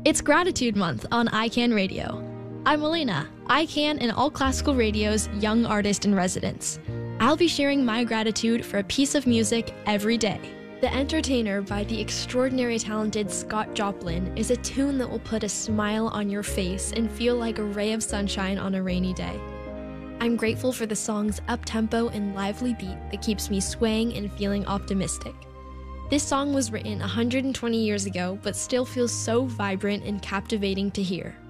It's Gratitude Month on iCan Radio. I'm Elena, iCan and All Classical Radio's young artist in residence. I'll be sharing my gratitude for a piece of music every day. The Entertainer by the extraordinary talented Scott Joplin is a tune that will put a smile on your face and feel like a ray of sunshine on a rainy day. I'm grateful for the song's up-tempo and lively beat that keeps me swaying and feeling optimistic. This song was written 120 years ago, but still feels so vibrant and captivating to hear.